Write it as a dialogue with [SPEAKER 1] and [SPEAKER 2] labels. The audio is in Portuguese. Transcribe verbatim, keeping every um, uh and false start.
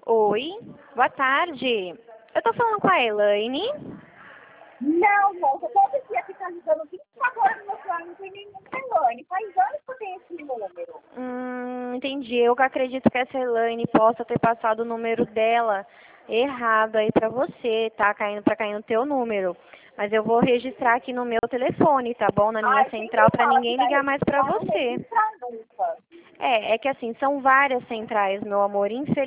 [SPEAKER 1] Oi, boa tarde. Eu tô falando com a Elaine.
[SPEAKER 2] Não, moça, todo dia fica ligando vinte e quatro horas no meu celular, não tem nenhum telefone. Faz anos que eu tenho esse número.
[SPEAKER 1] Hum, entendi. Eu acredito que essa Elaine possa ter passado o número dela errado aí pra você, tá? Caindo pra cair no teu número. Mas eu vou registrar aqui no meu telefone, tá bom? Na linha
[SPEAKER 2] Ai,
[SPEAKER 1] central
[SPEAKER 2] sempre
[SPEAKER 1] pra
[SPEAKER 2] fala que
[SPEAKER 1] ninguém
[SPEAKER 2] vai
[SPEAKER 1] ligar mais pra
[SPEAKER 2] registrar, não
[SPEAKER 1] você.
[SPEAKER 2] registra nunca.
[SPEAKER 1] É, é que assim, são várias centrais, meu amor. Infelizmente.